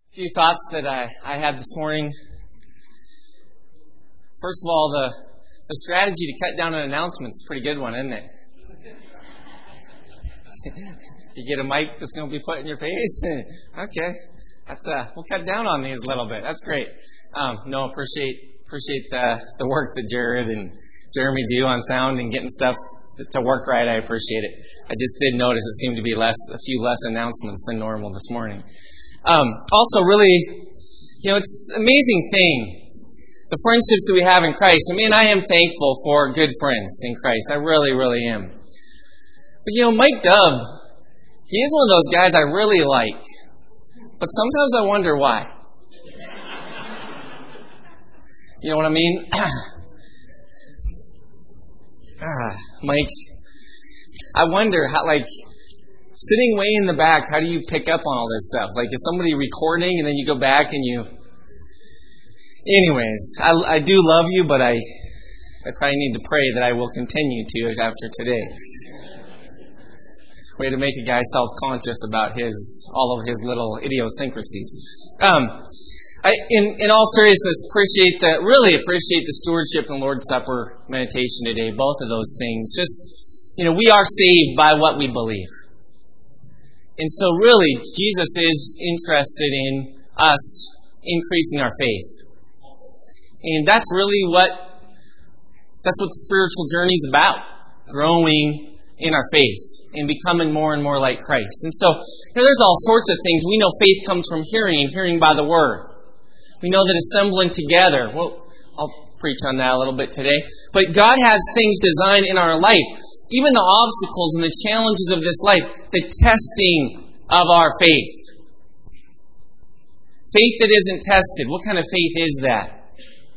Few thoughts that I had this morning. First of all, the strategy to cut down on announcements is a pretty good one, isn't it? You get a mic that's going to be put in your face? Okay. We'll cut down on these a little bit. That's great. Appreciate the work that Jared and Jeremy do on sound and getting stuff to work right. I appreciate it. I just did notice it seemed to be a few less announcements than normal this morning. Also, really, it's an amazing thing, the friendships that we have in Christ. I am thankful for good friends in Christ. I really, really am. But, Mike Dub, he is one of those guys I really like. But sometimes I wonder why. You know what I mean? Mike, I wonder how, sitting way in the back, how do you pick up on all this stuff? Is somebody recording and then you go back and you... Anyways, I do love you, but I probably need to pray that I will continue to after today. Way to make a guy self-conscious about all of his little idiosyncrasies. In all seriousness, really appreciate the stewardship and Lord's Supper meditation today. Both of those things. Just, we are saved by what we believe. And so really, Jesus is interested in us increasing our faith. And that's what the spiritual journey is about. Growing in our faith and becoming more and more like Christ. And so, there's all sorts of things. We know faith comes from hearing, and hearing by the Word. We know that assembling together. Well, I'll preach on that a little bit today. But God has things designed in our life. Even the obstacles and the challenges of this life, the testing of our faith. Faith that isn't tested. What kind of faith is that?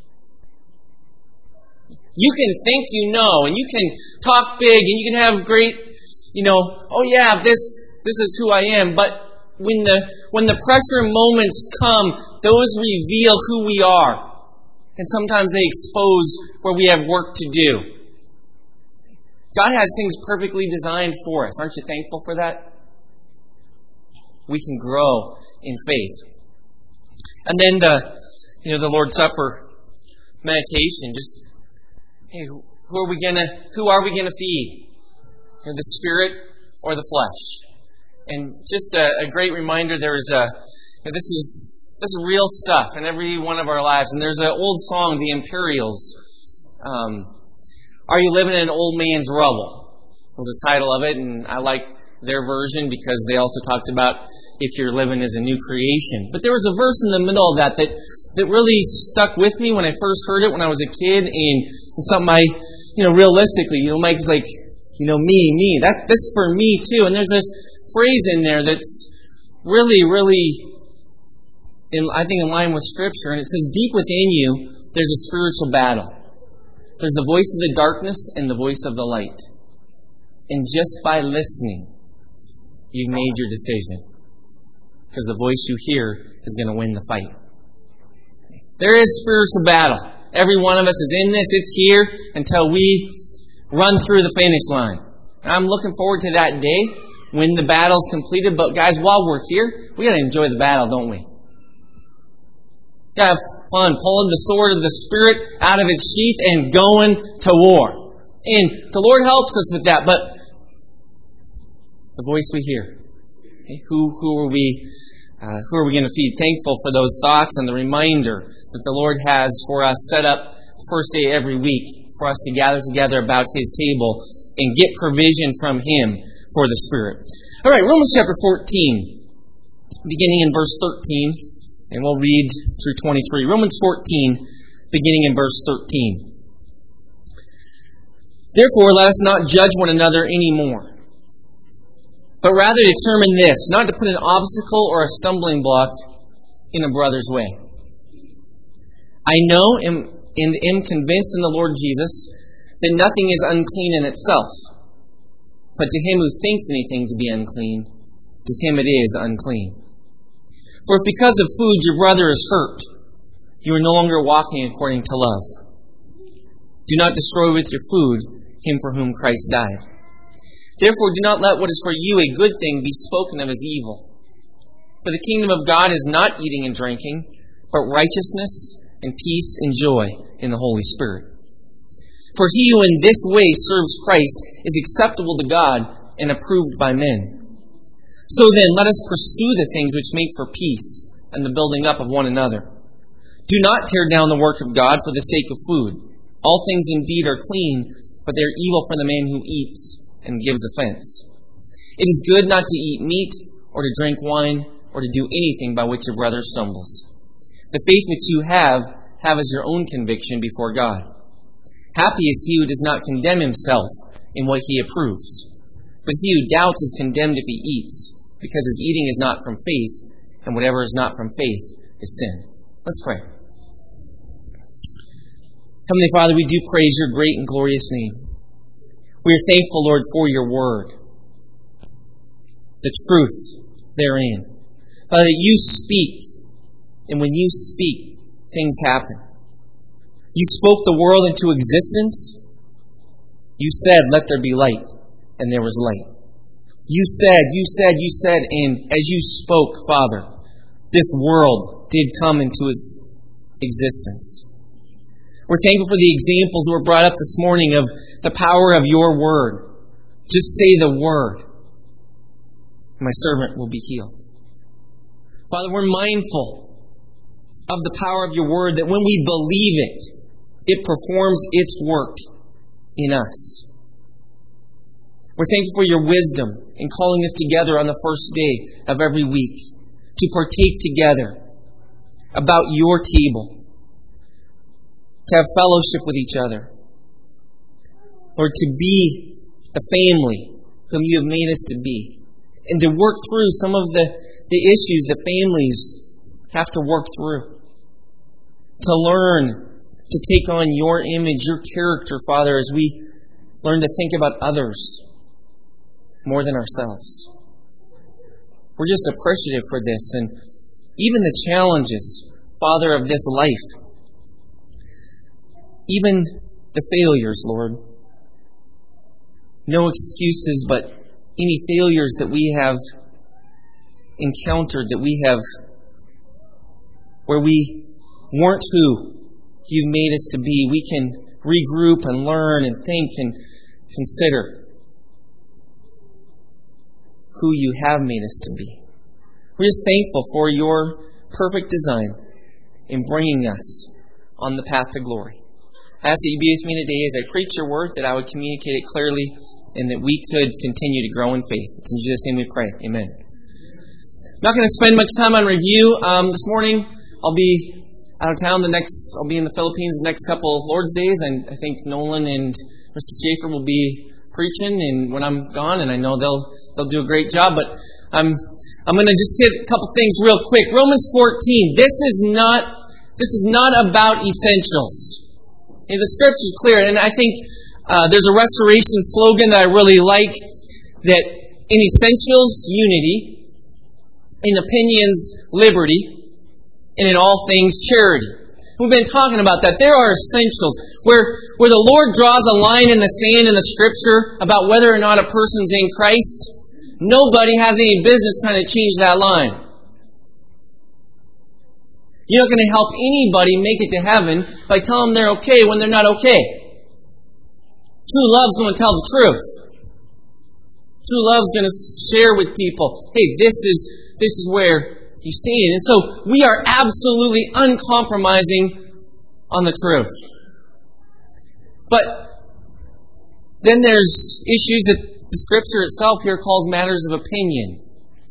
You can think you know, and you can talk big, and you can have great, this is who I am. But when the pressure moments come, those reveal who we are. And sometimes they expose where we have work to do. God has things perfectly designed for us. Aren't you thankful for that? We can grow in faith. And then the Lord's Supper meditation. Just, who are we gonna feed? The Spirit or the flesh? And just a great reminder. This is real stuff in every one of our lives. And there's an old song, The Imperials. Are you living in an old man's rubble? Was the title of it, and I like their version because they also talked about if you're living as a new creation. But there was a verse in the middle of that really stuck with me when I first heard it when I was a kid, and something realistically, Mike's like, me. That's for me too. And there's this phrase in there that's really, really, in line with Scripture, and it says, deep within you, there's a spiritual battle. There's the voice of the darkness and the voice of the light. And just by listening, you've made your decision. Because the voice you hear is going to win the fight. There is spiritual battle. Every one of us is in this. It's here until we run through the finish line. And I'm looking forward to that day when the battle's completed. But guys, while we're here, we got to enjoy the battle, don't we? Have fun pulling the sword of the Spirit out of its sheath and going to war. And the Lord helps us with that. But the voice we hear, who are we going to feed? Thankful for those thoughts and the reminder that the Lord has for us set up the first day every week for us to gather together about His table and get provision from Him for the Spirit. All right, Romans chapter 14, beginning in verse 13. And we'll read through 23. Romans 14, beginning in verse 13. Therefore, let us not judge one another anymore, but rather determine this, not to put an obstacle or a stumbling block in a brother's way. I know and am convinced in the Lord Jesus that nothing is unclean in itself, but to him who thinks anything to be unclean, to him it is unclean. For if because of food your brother is hurt, you are no longer walking according to love. Do not destroy with your food him for whom Christ died. Therefore do not let what is for you a good thing be spoken of as evil. For the kingdom of God is not eating and drinking, but righteousness and peace and joy in the Holy Spirit. For he who in this way serves Christ is acceptable to God and approved by men. So then, let us pursue the things which make for peace and the building up of one another. Do not tear down the work of God for the sake of food. All things indeed are clean, but they are evil for the man who eats and gives offense. It is good not to eat meat or to drink wine or to do anything by which a brother stumbles. The faith which you have as your own conviction before God. Happy is he who does not condemn himself in what he approves. But he who doubts is condemned if he eats, because his eating is not from faith, and whatever is not from faith is sin. Let's pray. Heavenly Father, we do praise your great and glorious name. We are thankful, Lord, for your word, the truth therein. Father, that you speak, and when you speak, things happen. You spoke the world into existence. You said, let there be light, and there was light. You said, and as you spoke, Father, this world did come into its existence. We're thankful for the examples that were brought up this morning of the power of your word. Just say the word, and my servant will be healed. Father, we're mindful of the power of your word, that when we believe it, it performs its work in us. We're thankful for your wisdom in calling us together on the first day of every week to partake together about your table, to have fellowship with each other, or to be the family whom you have made us to be, and to work through some of the issues that families have to work through, to learn to take on your image, your character, Father, as we learn to think about others more than ourselves. We're just appreciative for this, and even the challenges, Father, of this life, even the failures, Lord. No excuses, but any failures that we have encountered, that we have, where we weren't who you've made us to be, we can regroup and learn and think and consider who you have made us to be. We're just thankful for your perfect design in bringing us on the path to glory. I ask that you be with me today as I preach your word, that I would communicate it clearly, and that we could continue to grow in faith. It's in Jesus' name we pray. Amen. I'm not going to spend much time on review. This morning, I'll be out of town. I'll be in the Philippines the next couple of Lord's days, and I think Nolan and Mr. Schaefer will be preaching, and when I'm gone, and I know they'll do a great job. But I'm going to just hit a couple things real quick. Romans 14. This is not about essentials. The Scripture is clear, and I think there's a restoration slogan that I really like, that in essentials, unity, in opinions, liberty, and in all things, charity. We've been talking about that. There are essentials where the Lord draws a line in the sand in the Scripture about whether or not a person's in Christ. Nobody has any business trying to change that line. You're not going to help anybody make it to heaven by telling them they're okay when they're not okay. True love's going to tell the truth. True love's going to share with people, hey, this is where you stand. And so we are absolutely uncompromising on the truth. But then there's issues that the Scripture itself here calls matters of opinion.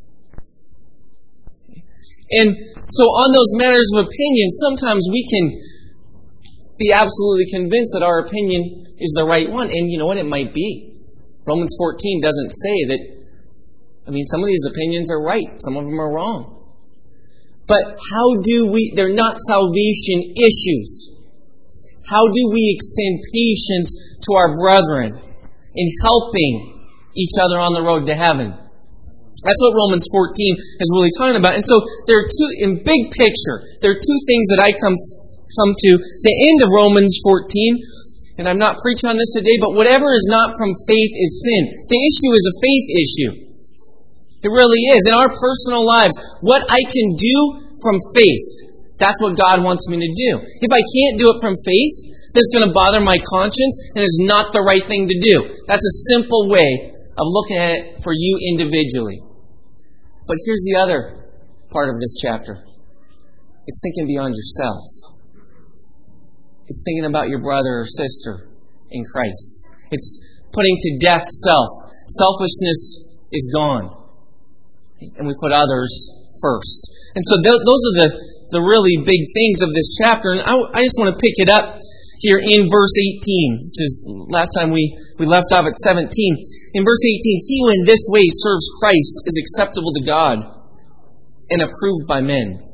And so on those matters of opinion, sometimes we can be absolutely convinced that our opinion is the right one. And you know what? It might be. Romans 14 doesn't say that, some of these opinions are right. Some of them are wrong. But they're not salvation issues. How do we extend patience to our brethren in helping each other on the road to heaven? That's what Romans 14 is really talking about. And so there are in big picture, there are two things that I come to the end of Romans 14. And I'm not preaching on this today, but whatever is not from faith is sin. The issue is a faith issue. It really is. In our personal lives, what I can do from faith, that's what God wants me to do. If I can't do it from faith, that's going to bother my conscience and is not the right thing to do. That's a simple way of looking at it for you individually. But here's the other part of this chapter. It's thinking beyond yourself. It's thinking about your brother or sister in Christ. It's putting to death self. Selfishness is gone. And we put others first. And so those are the really big things of this chapter. And I just want to pick it up here in verse 18, which is last time we left off at 17. In verse 18, he who in this way serves Christ is acceptable to God and approved by men.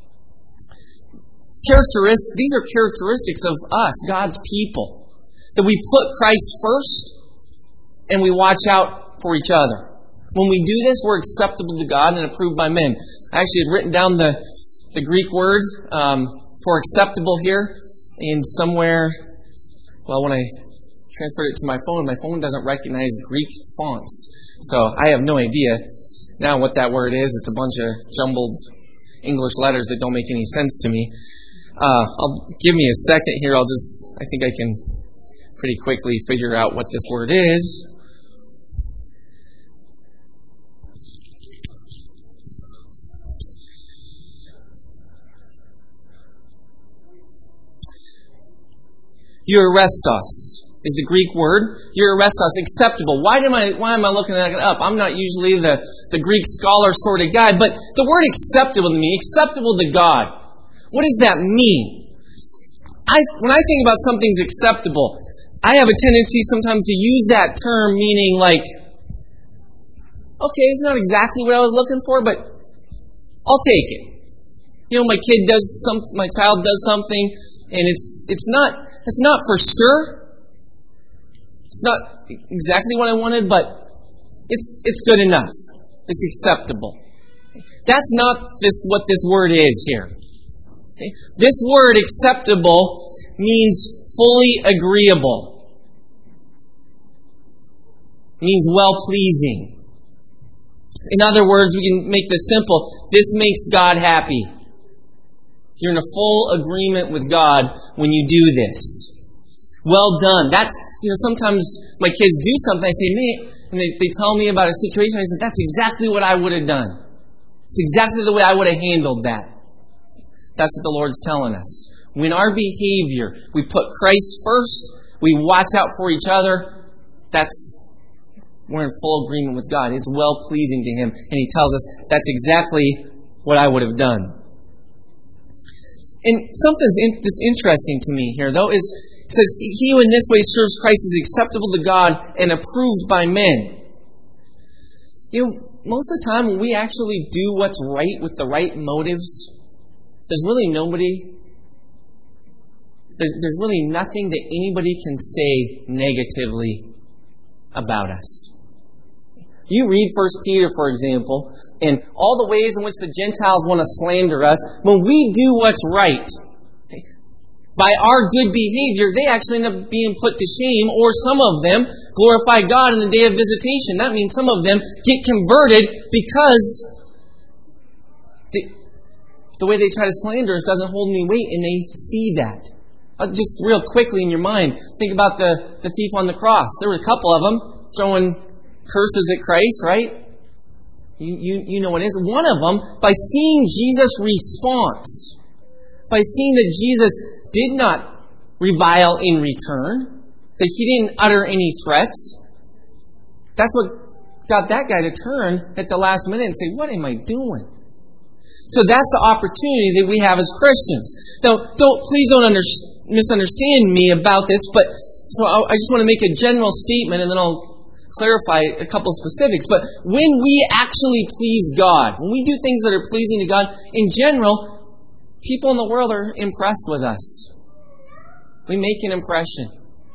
These are characteristics of us, God's people, that we put Christ first and we watch out for each other. When we do this, we're acceptable to God and approved by men. I actually had written down the Greek word for acceptable here, and somewhere, well, when I transferred it to my phone doesn't recognize Greek fonts. So I have no idea now what that word is. It's a bunch of jumbled English letters that don't make any sense to me. Give me a second here. I think I can pretty quickly figure out what this word is. Euarestos is the Greek word. Euarestos, acceptable. Why am I looking that up? I'm not usually the Greek scholar sort of guy, but the word acceptable to me, acceptable to God. What does that mean? When I think about something's acceptable, I have a tendency sometimes to use that term meaning like, okay, it's not exactly what I was looking for, but I'll take it. You know, my child does something, and it's not for sure. It's not exactly what I wanted, but it's good enough. It's acceptable. That's not what this word is here. Okay? This word acceptable means fully agreeable. It means well-pleasing. In other words, we can make this simple. This makes God happy. You're in a full agreement with God when you do this. Well done. Sometimes my kids do something, I say, "Mate," and they tell me about a situation, I say, "That's exactly what I would have done. It's exactly the way I would have handled that." That's what the Lord's telling us. When our behavior, we put Christ first, we watch out for each other, we're in full agreement with God. It's well-pleasing to Him. And He tells us that's exactly what I would have done. And something that's interesting to me here, though, is it says, he who in this way serves Christ is acceptable to God and approved by men. Most of the time when we actually do what's right with the right motives, there's really nothing that anybody can say negatively about us. You read 1 Peter, for example, and all the ways in which the Gentiles want to slander us. When we do what's right, by our good behavior, they actually end up being put to shame, or some of them glorify God in the day of visitation. That means some of them get converted because the way they try to slander us doesn't hold any weight, and they see that. Just real quickly in your mind, think about the thief on the cross. There were a couple of them throwing curses at Christ, right? You know what it is. One of them, by seeing Jesus' response, by seeing that Jesus did not revile in return, that He didn't utter any threats, that's what got that guy to turn at the last minute and say, "What am I doing?" So that's the opportunity that we have as Christians. Now, please don't misunderstand me about this, but so I just want to make a general statement, and then I'll clarify a couple specifics. But when we actually please God, when we do things that are pleasing to God, in general, people in the world are impressed with us. We make an impression.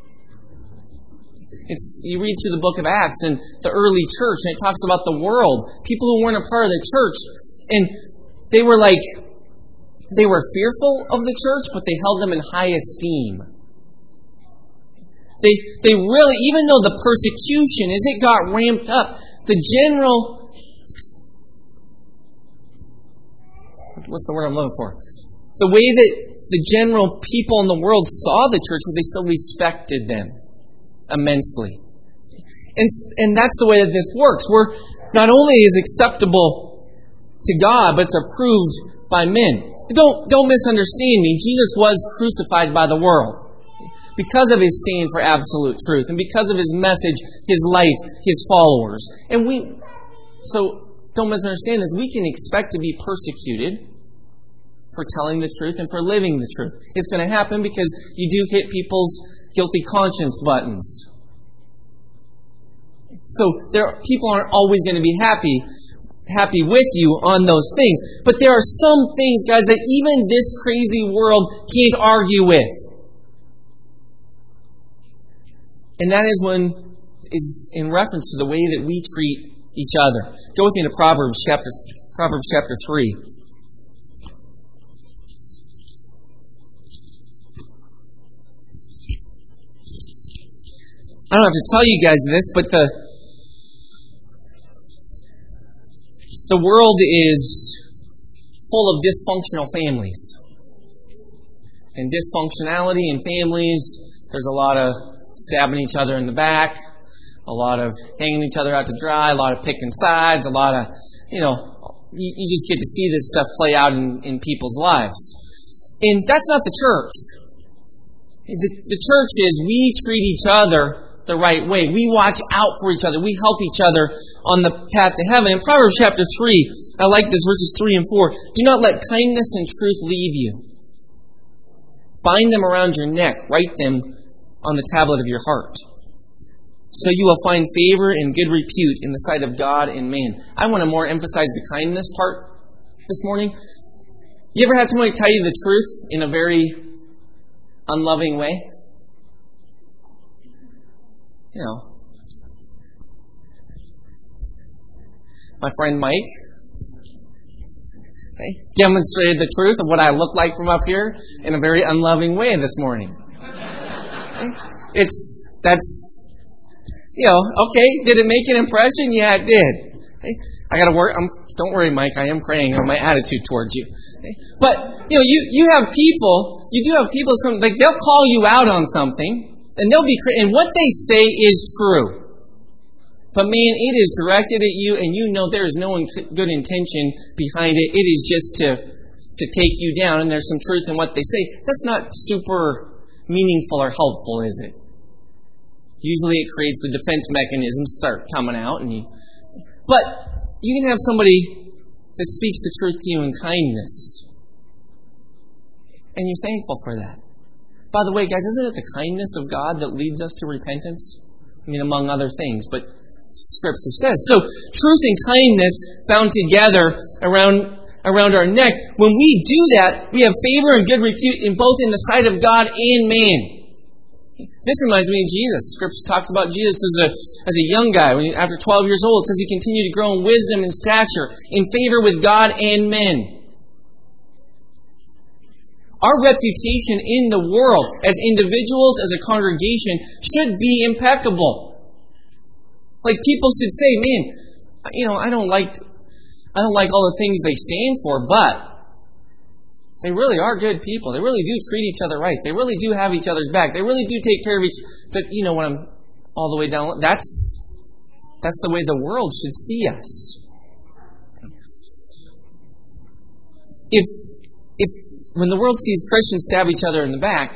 You read through the book of Acts and the early church, and it talks about the world, people who weren't a part of the church, and they were fearful of the church, but they held them in high esteem. They really, even though the persecution, as it got ramped up, the general what's the word I'm looking for? The way that the general people in the world saw the church, they still respected them immensely. And that's the way that this works. We're not only is acceptable to God, but it's approved by men. Don't misunderstand me. Jesus was crucified by the world because of his stand for absolute truth and because of his message, his life, his followers. So don't misunderstand this. We can expect to be persecuted for telling the truth and for living the truth. It's going to happen because you do hit people's guilty conscience buttons. So people aren't always going to be happy with you on those things. But there are some things, guys, that even this crazy world can't argue with. And that is in reference to the way that we treat each other. Go with me to Proverbs chapter 3. I don't have to tell you guys this, but the world is full of dysfunctional families. And dysfunctionality in families, there's a lot of stabbing each other in the back, a lot of hanging each other out to dry, a lot of picking sides, a lot of, you just get to see this stuff play out in people's lives. And that's not the church. The church is we treat each other the right way. We watch out for each other. We help each other on the path to heaven. In Proverbs chapter 3, I like this, verses 3 and 4. Do not let kindness and truth leave you. Bind them around your neck. Write them on the tablet of your heart. So you will find favor and good repute in the sight of God and man. I want to more emphasize the kindness part this morning. You ever had somebody tell you the truth in a very unloving way? My friend Mike demonstrated the truth of what I look like from up here in a very unloving way this morning. Okay, did it make an impression? Yeah, it did. I got to work. Don't worry, Mike, I am praying on my attitude towards you. But, you have people, they'll call you out on something. And and what they say is true. But man, it is directed at you, and there is no good intention behind it. It is just to take you down, and there's some truth in what they say. That's not super meaningful or helpful, is it? Usually it creates the defense mechanisms start coming out. But you can have somebody that speaks the truth to you in kindness. And you're thankful for that. By the way, guys, isn't it the kindness of God that leads us to repentance? Among other things, but Scripture says. So, truth and kindness bound together around our neck. When we do that, we have favor and good repute both in the sight of God and man. This reminds me of Jesus. Scripture talks about Jesus as a young guy. After 12 years old, it says he continued to grow in wisdom and stature, in favor with God and men. Our reputation in the world as individuals, as a congregation, should be impeccable. Like people should say, man, I don't like all the things they stand for, but they really are good people. They really do treat each other right. They really do have each other's back. They really do take care of each other. When I'm all the way down, that's the way the world should see us. When the world sees Christians stab each other in the back,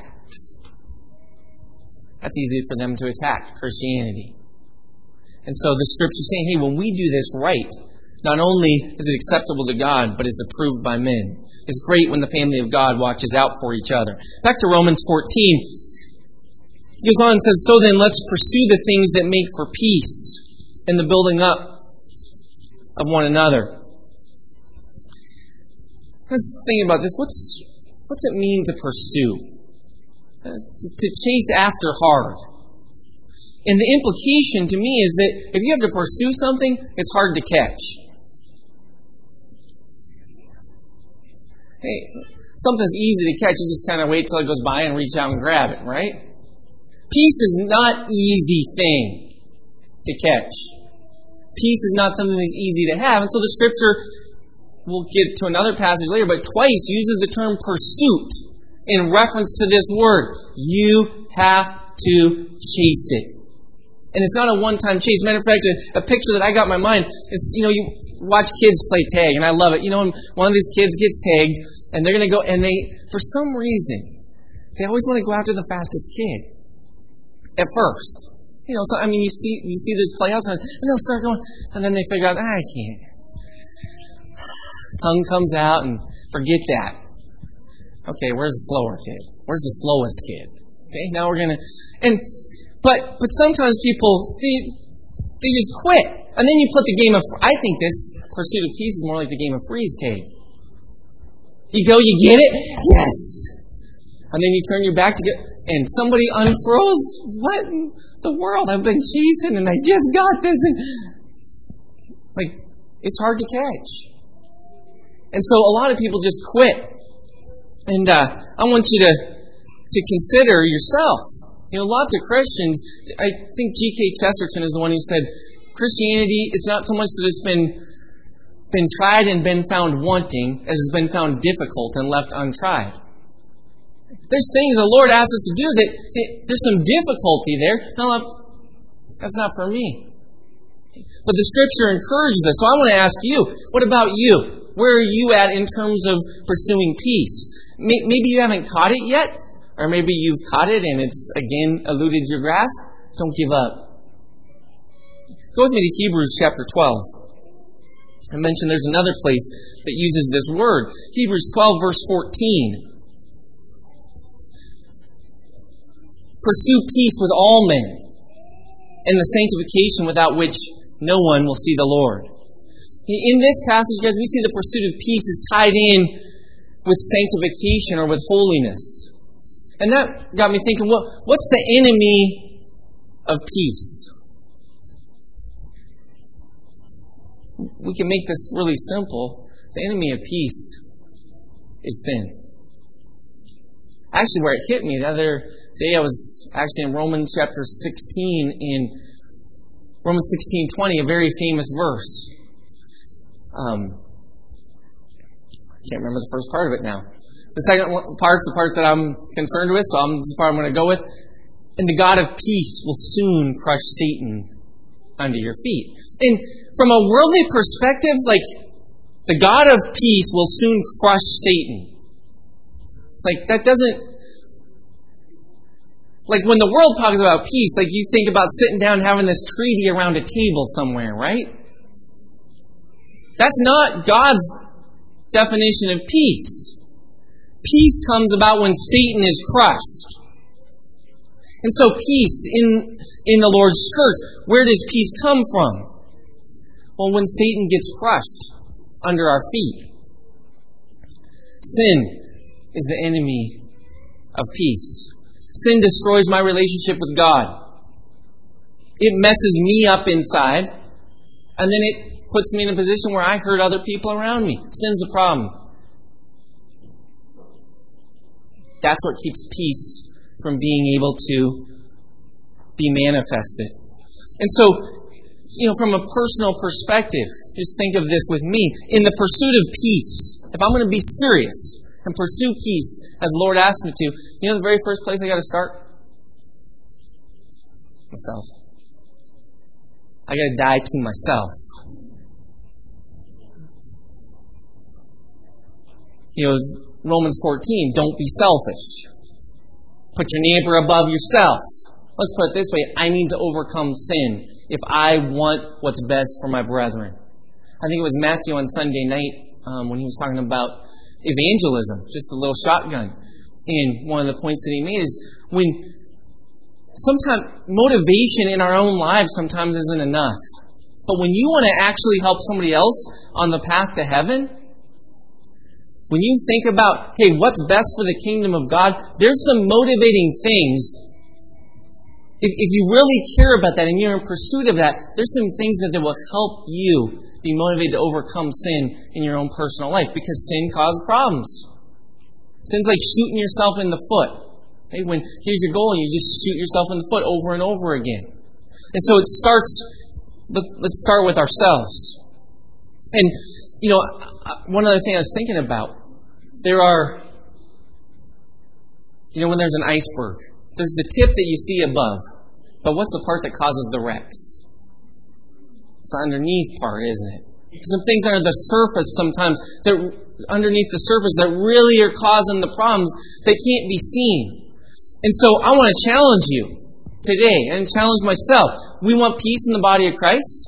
that's easy for them to attack Christianity. And so the Scripture is saying, hey, when we do this right, not only is it acceptable to God, but it's approved by men. It's great when the family of God watches out for each other. Back to Romans 14. He goes on and says, so then let's pursue the things that make for peace and the building up of one another. Let's think about this. What's it mean to pursue? To chase after hard. And the implication to me is that if you have to pursue something, it's hard to catch. Hey, something's easy to catch. You just kind of wait till it goes by and reach out and grab it, right? Peace is not an easy thing to catch. Peace is not something that's easy to have. And so the Scripture we'll get to another passage later, but twice uses the term pursuit in reference to this word. You have to chase it. And it's not a one-time chase. Matter of fact, a picture that I got in my mind is, you watch kids play tag, and I love it. When one of these kids gets tagged, and they're going to go, and for some reason, they always want to go after the fastest kid. At first. You see this play out, and they'll start going, and then they figure out, I can't. Tongue comes out, and forget that. Okay, where's the slower kid? Where's the slowest kid? Okay, now we're gonna, but sometimes people they just quit, and then you put the game of. I think this pursuit of peace is more like the game of freeze tag. You go, you get it, yes, and then you turn your back to get. And somebody unfroze. What in the world? I've been chasing and I just got this. And it's hard to catch. And so a lot of people just quit. And I want you to consider yourself. Lots of Christians, I think G.K. Chesterton is the one who said, Christianity is not so much that it's been tried and been found wanting as it's been found difficult and left untried. There's things the Lord asks us to do that there's some difficulty there. No, that's not for me. But the Scripture encourages us. So I want to ask you, what about you? Where are you at in terms of pursuing peace? Maybe you haven't caught it yet, or maybe you've caught it and it's again eluded your grasp. Don't give up. Go with me to Hebrews chapter 12. I mentioned there's another place that uses this word. Hebrews 12 verse 14. Pursue peace with all men, and the sanctification without which no one will see the Lord. In this passage, guys, we see the pursuit of peace is tied in with sanctification or with holiness. And that got me thinking, what's the enemy of peace? We can make this really simple. The enemy of peace is sin. Actually, where it hit me the other day, I was actually in Romans chapter 16, in Romans 16:20, a very famous verse. I can't remember the first part of it now. The second part's the part that I'm concerned with, so this is the part I'm going to go with. And the God of peace will soon crush Satan under your feet. And from a worldly perspective, the God of peace will soon crush Satan. It's that doesn't... when the world talks about peace, you think about sitting down and having this treaty around a table somewhere, right? That's not God's definition of peace. Peace comes about when Satan is crushed. And so peace in the Lord's church, where does peace come from? Well, when Satan gets crushed under our feet. Sin is the enemy of peace. Sin destroys my relationship with God. It messes me up inside, and then it puts me in a position where I hurt other people around me. Sin's the problem. That's what keeps peace from being able to be manifested. And so, from a personal perspective, just think of this with me. In the pursuit of peace, if I'm going to be serious and pursue peace as the Lord asked me to, the very first place I got to start? Myself. I got to die to myself. Romans 14, don't be selfish. Put your neighbor above yourself. Let's put it this way, I need to overcome sin if I want what's best for my brethren. I think it was Matthew on Sunday night when he was talking about evangelism, just a little shotgun. And one of the points that he made is when sometimes motivation in our own lives sometimes isn't enough. But when you want to actually help somebody else on the path to heaven, when you think about, hey, what's best for the kingdom of God, there's some motivating things. If you really care about that and you're in pursuit of that, there's some things that will help you be motivated to overcome sin in your own personal life, because sin causes problems. Sin's like shooting yourself in the foot. Okay? When here's your goal and you just shoot yourself in the foot over and over again. And so it starts, let's start with ourselves. And, one other thing I was thinking about, there are, when there's an iceberg, there's the tip that you see above, but what's the part that causes the wrecks? It's the underneath part, isn't it? Some things are the surface sometimes, that underneath the surface, that really are causing the problems that can't be seen. And so I want to challenge you today, and challenge myself. We want peace in the body of Christ.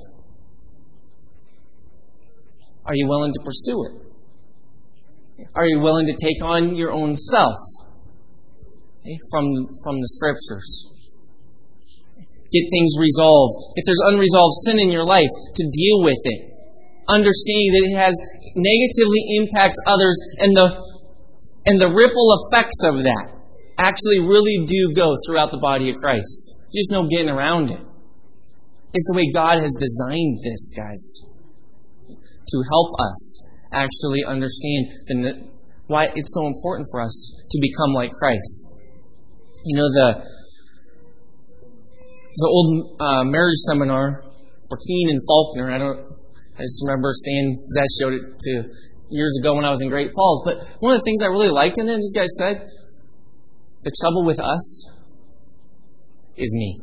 Are you willing to pursue it? Are you willing to take on your own self from the Scriptures? Get things resolved. If there's unresolved sin in your life, to deal with it. Understanding that it has negatively impacts others, and the ripple effects of that actually really do go throughout the body of Christ. There's no getting around it. It's the way God has designed this, guys, to help us actually understand why it's so important for us to become like Christ. The old marriage seminar for Keene and Faulkner. I just remember Zach showed it to years ago when I was in Great Falls. But one of the things I really liked in it, this guy said, the trouble with us is me.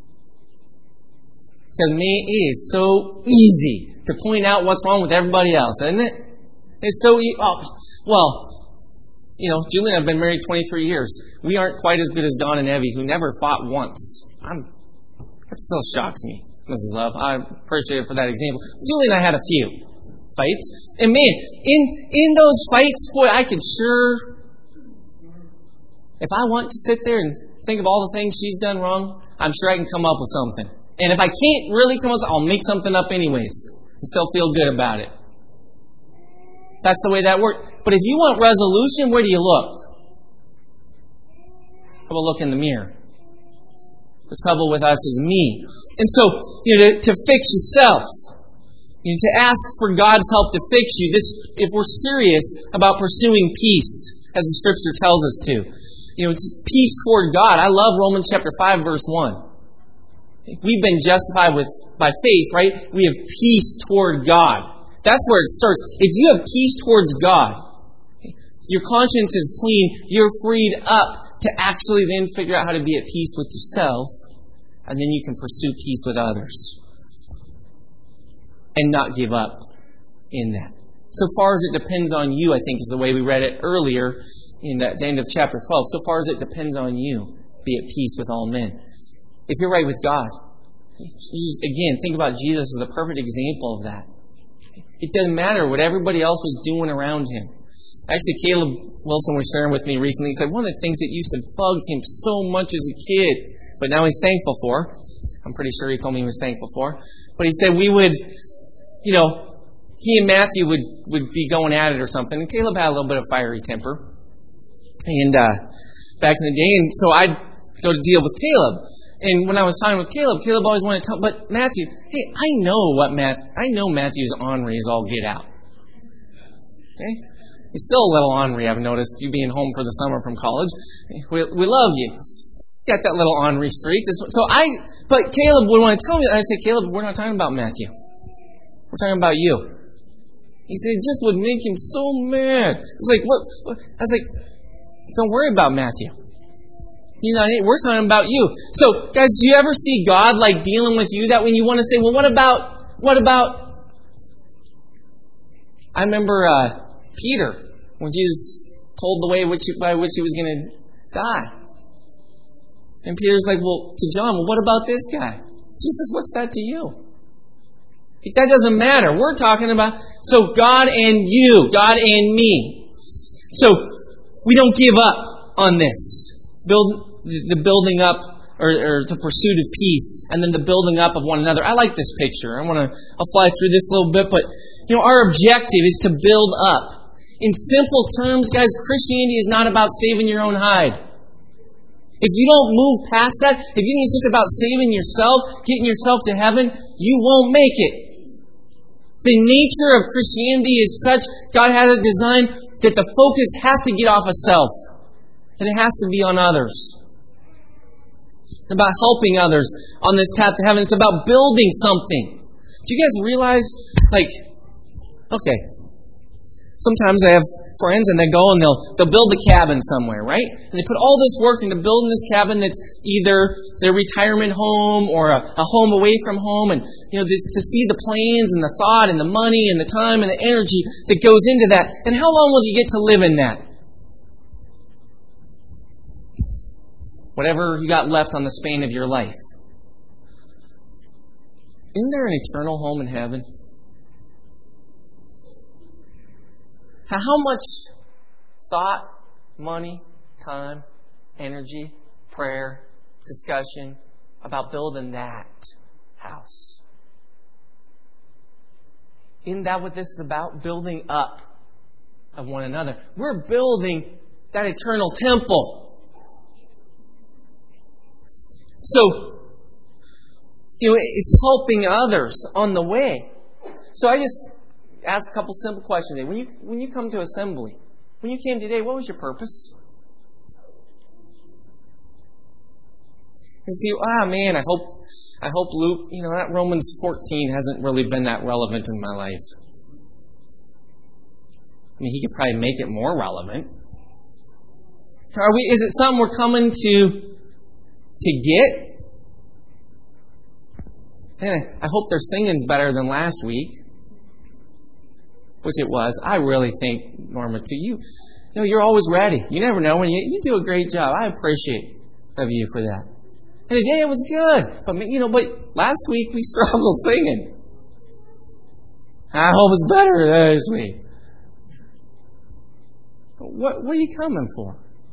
Because it is so easy to point out what's wrong with everybody else, isn't it? It's so easy. Julie and I have been married 23 years. We aren't quite as good as Don and Evie, who never fought once. That still shocks me, Mrs. Love. I appreciate it for that example. Julie and I had a few fights. And man, in those fights, boy, I could sure... If I want to sit there and think of all the things she's done wrong, I'm sure I can come up with something. And if I can't really come up with something, I'll make something up anyways and still feel good about it. That's the way that works. But if you want resolution, where do you look? How about look in the mirror? The trouble with us is me. And so, to fix yourself, to ask for God's help to fix you, if we're serious about pursuing peace, as the Scripture tells us to. It's peace toward God. I love Romans chapter 5, verse 1. We've been justified by faith, right? We have peace toward God. That's where it starts. If you have peace towards God, your conscience is clean, you're freed up to actually then figure out how to be at peace with yourself, and then you can pursue peace with others. And not give up in that. So far as it depends on you, I think is the way we read it earlier in the end of chapter 12. So far as it depends on you, be at peace with all men. If you're right with God, again, think about Jesus as a perfect example of that. It doesn't matter what everybody else was doing around him. Actually, Caleb Wilson was sharing with me recently. He said one of the things that used to bug him so much as a kid, but now he's thankful for. I'm pretty sure he told me he was thankful for. But he said we would, he and Matthew would be going at it or something. And Caleb had a little bit of fiery temper. And back in the day, and so I'd go to deal with Caleb. And when I was talking with Caleb always wanted to tell, but Matthew, hey, I know Matthew's ornery is all get out. Okay? He's still a little ornery, I've noticed, you being home for the summer from college. We love you. Got that little ornery streak. But Caleb would want to tell me that. I said, Caleb, we're not talking about Matthew. We're talking about you. He said, it just would make him so mad. It's like, what? I was like, don't worry about Matthew. We're talking about you. So, guys, do you ever see God like dealing with you that when you want to say, well, what about? I remember Peter, when Jesus told the way by which he was going to die. And Peter's like, well, to John, well, what about this guy? Jesus, what's that to you? That doesn't matter. We're talking about, so God and you, God and me. So, we don't give up on this. The building up or the pursuit of peace, and then the building up of one another. I like this picture. I'll fly through this a little bit, but our objective is to build up. In simple terms, guys, Christianity is not about saving your own hide. If you don't move past that, if you think it's just about saving yourself, getting yourself to heaven, you won't make it. The nature of Christianity is such, God has it designed that the focus has to get off of self. And it has to be on others. It's about helping others on this path to heaven. It's about building something. Do you guys realize, Sometimes I have friends and they go and they'll build a cabin somewhere, right? And they put all this work into building this cabin that's either their retirement home or a home away from home. And, to see the plans and the thought and the money and the time and the energy that goes into that. And how long will you get to live in that? Whatever you got left on the span of your life. Isn't there an eternal home in heaven? How much thought, money, time, energy, prayer, discussion about building that house? Isn't that what this is about? Building up of one another. We're building that eternal temple. So, it's helping others on the way. So I just ask a couple simple questions today. When you come to assembly, when you came today, what was your purpose? You see, man, I hope Luke, that Romans 14 hasn't really been that relevant in my life. I mean, he could probably make it more relevant. Is it something we're coming to get? Man, I hope their singing's better than last week. Which it was. I really think, Norma, too, you're always ready. You never know when you do a great job. I appreciate of you for that. And today it was good. But last week we struggled singing. I hope it's better this week. What are you coming for?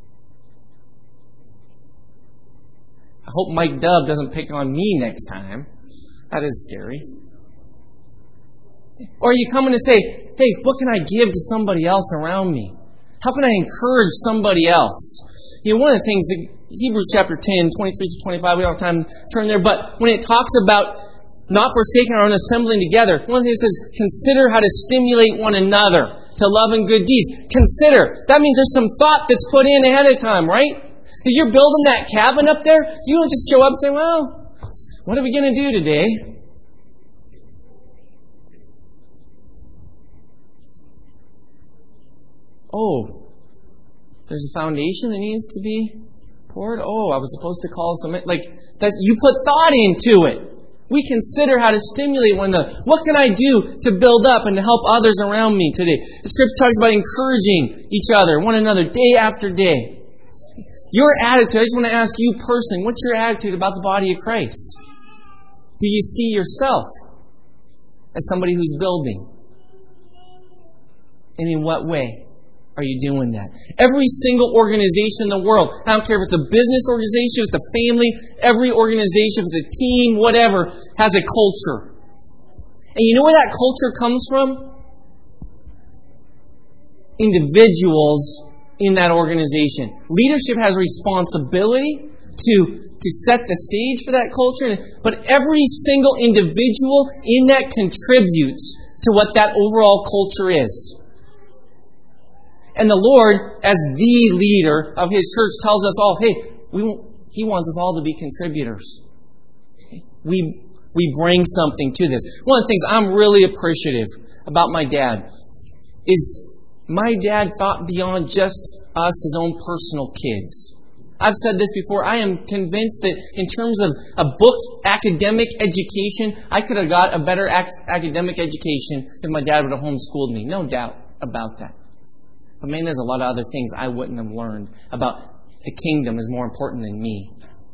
I hope Mike Dub doesn't pick on me next time. That is scary. Or are you coming to say, hey, what can I give to somebody else around me? How can I encourage somebody else? One of the things that Hebrews chapter 10, 23 to 25, we don't have time to turn there, but when it talks about not forsaking our own assembling together, one of the things it says, consider how to stimulate one another to love and good deeds. Consider. That means there's some thought that's put in ahead of time, right? If you're building that cabin up there, you don't just show up and say, well, what are we going to do today? Oh, there's a foundation that needs to be poured. Oh, I was supposed to call some. That you put thought into it. We consider how to stimulate one another. What can I do to build up and to help others around me today? The Scripture talks about encouraging each other, one another, day after day. Your attitude, I just want to ask you personally, what's your attitude about the body of Christ? Do you see yourself as somebody who's building? And in what way are you doing that? Every single organization in the world, I don't care if it's a business organization, if it's a family, every organization, if it's a team, whatever, has a culture. And you know where that culture comes from? Individuals in that organization. Leadership has a responsibility to set the stage for that culture, but every single individual in that contributes to what that overall culture is. And the Lord, as the leader of His church, tells us all, hey, He wants us all to be contributors. We bring something to this. One of the things I'm really appreciative about my dad is my dad thought beyond just us, his own personal kids. I've said this before. I am convinced that in terms of a book academic education, I could have got a better academic education if my dad would have homeschooled me. No doubt about that. But man, there's a lot of other things I wouldn't have learned about the kingdom is more important than me.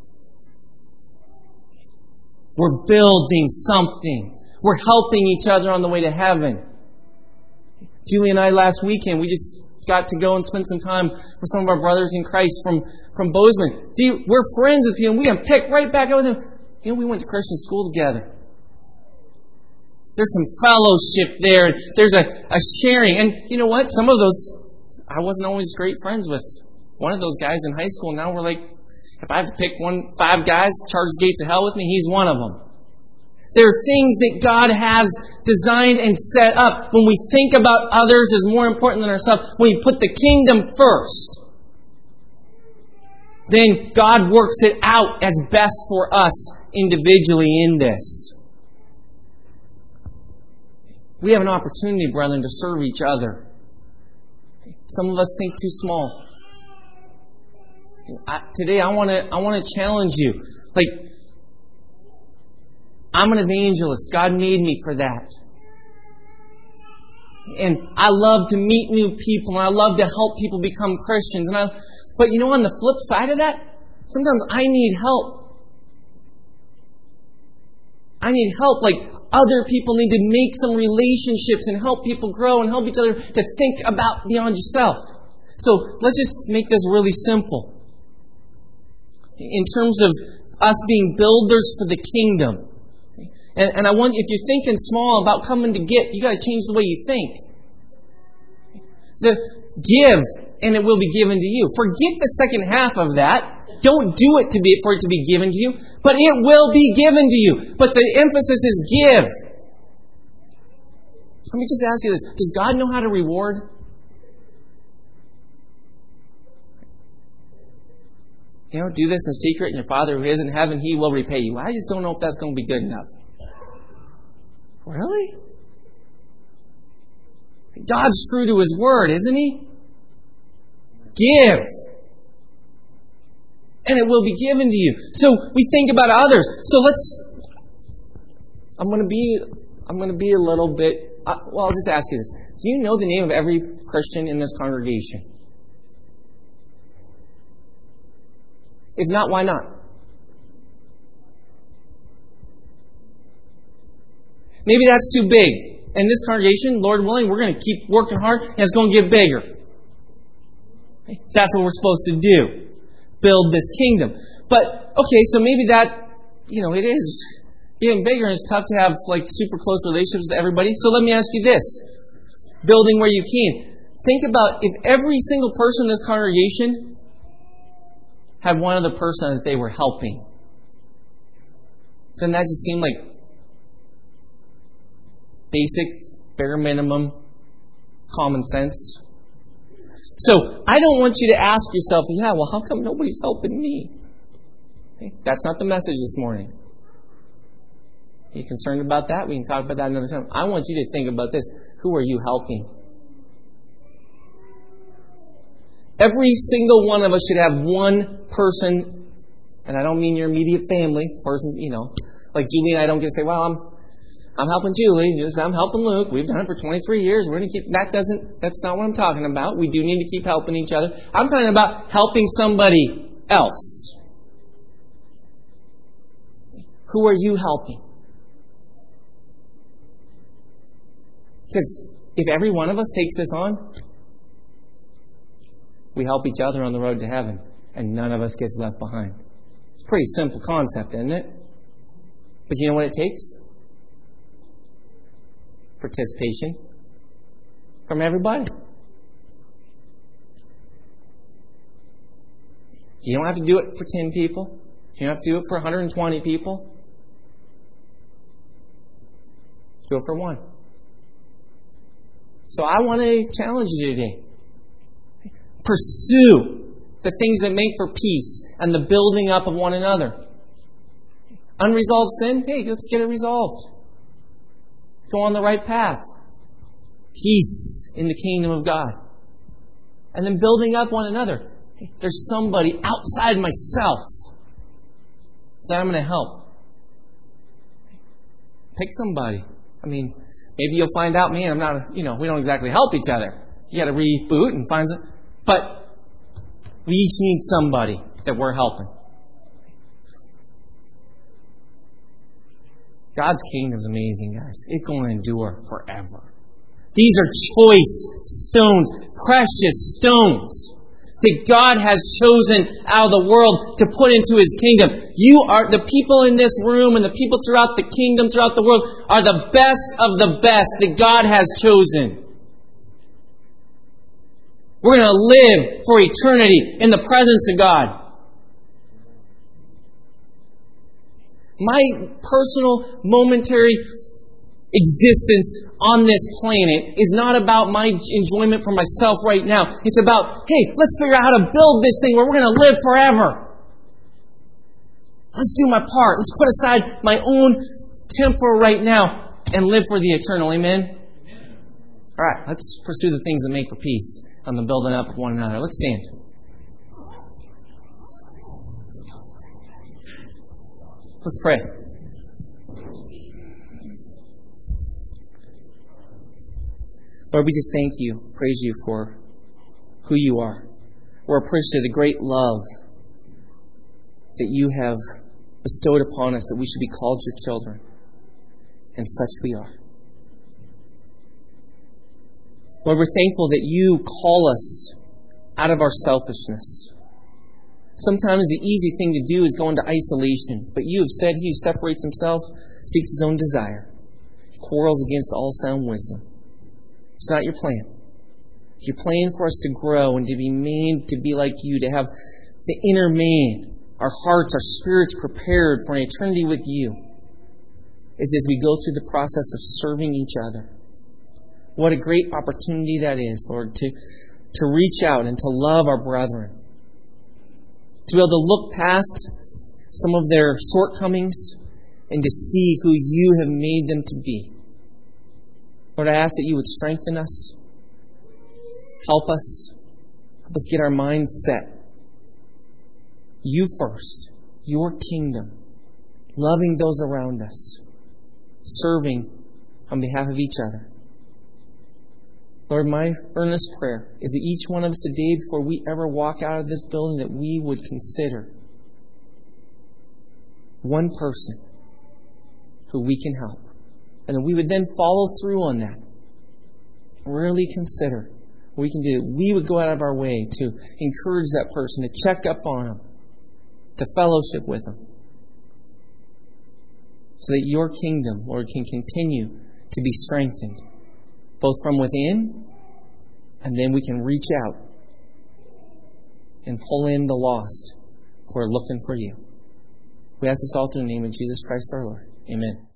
We're building something. We're helping each other on the way to heaven. Julie and I last weekend, we just got to go and spend some time with some of our brothers in Christ from Bozeman. We're friends with him. We can pick right back up with him. We went to Christian school together. There's some fellowship there. There's a sharing. And you know what? Some of those I wasn't always great friends with. One of those guys in high school, now we're like, if I have to pick 5 guys, charge the gates of hell with me, he's one of them. There are things that God has designed and set up. When we think about others as more important than ourselves, when we put the kingdom first, then God works it out as best for us individually in this. We have an opportunity, brethren, to serve each other Some of us think too small. Today, I want to challenge you. Like, I'm an evangelist. God made me for that. And I love to meet new people, and I love to help people become Christians. But you know, on the flip side of that, sometimes I need help. I need help. Like, other people need to make some relationships and help people grow and help each other to think about beyond yourself. So let's just make this really simple. In terms of us being builders for the kingdom. And I want, if you're thinking small about coming to get, you got to change the way you think. Give, and it will be given to you. Forget the second half of that. Don't do it for it to be given to you, but it will be given to you. But the emphasis is give. Let me just ask you this. Does God know how to reward? You know, do this in secret, and your Father who is in heaven, He will repay you. I just don't know if that's going to be good enough. Really? God's true to His word, isn't He? Give. And it will be given to you. So we think about others. So I'm going to be a little bit, I'll just ask you this. Do you know the name of every Christian in this congregation? If not, why not? Maybe that's too big. In this congregation, Lord willing, we're going to keep working hard, and it's going to get bigger. That's what we're supposed to do. Build this kingdom. But, okay, so maybe that, it is getting bigger, and it's tough to have, super close relationships with everybody. So let me ask you this. Building where you can. Think about if every single person in this congregation had one other person that they were helping. Doesn't that just seem like basic, bare minimum, common sense? So, I don't want you to ask yourself, how come nobody's helping me? Okay, that's not the message this morning. Are you concerned about that? We can talk about that another time. I want you to think about this. Who are you helping? Every single one of us should have one person, and I don't mean your immediate family, persons, like Julie and I don't get to say, well, I'm helping Julie, I'm helping Luke, we've done it for 23 years, we're going to keep, that's not what I'm talking about. We do need to keep helping each other. I'm talking about helping somebody else. Who are you helping? Because if every one of us takes this on, we help each other on the road to heaven, and none of us gets left behind. It's a pretty simple concept, isn't it? But you know what it takes? Participation from everybody. You don't have to do it for 10 people. You don't have to do it for 120 people. Do it for one. So I want to challenge you today. Pursue the things that make for peace and the building up of one another. Unresolved sin? Hey, let's get it resolved. Go on the right path. Peace in the kingdom of God. And then building up one another. There's somebody outside myself that I'm going to help. Pick somebody. Maybe you'll find out, man, I'm not, we don't exactly help each other. You got to reboot and find some. But we each need somebody that we're helping. God's kingdom is amazing, guys. It's going to endure forever. These are choice stones, precious stones that God has chosen out of the world to put into His kingdom. You are, the people in this room and the people throughout the kingdom, throughout the world, are the best of the best that God has chosen. We're going to live for eternity in the presence of God. My personal, momentary existence on this planet is not about my enjoyment for myself right now. It's about, hey, let's figure out how to build this thing where we're going to live forever. Let's do my part. Let's put aside my own temporal right now and live for the eternal. Amen? All right, let's pursue the things that make for peace. on the building up of one another. Let's stand. Let's pray. Lord, we just thank you, praise you for who you are. We're appreciative of the great love that you have bestowed upon us, that we should be called your children. And such we are. Lord, we're thankful that you call us out of our selfishness. Sometimes the easy thing to do is go into isolation. But you have said he who separates himself seeks his own desire. He quarrels against all sound wisdom. It's not your plan. Your plan for us to grow and to be made to be like you, to have the inner man, our hearts, our spirits prepared for an eternity with you, is as we go through the process of serving each other. What a great opportunity that is, Lord, to reach out and to love our brethren. To be able to look past some of their shortcomings and to see who you have made them to be. Lord, I ask that you would strengthen us. Help us. Help us get our minds set. You first. Your kingdom. Loving those around us. Serving on behalf of each other. Lord, my earnest prayer is that each one of us today, before we ever walk out of this building, that we would consider one person who we can help. And that we would then follow through on that. Really consider what we can do. We would go out of our way to encourage that person, to check up on them, to fellowship with them. So that your kingdom, Lord, can continue to be strengthened, both from within, and then we can reach out and pull in the lost who are looking for you. We ask this all through the name of Jesus Christ our Lord. Amen.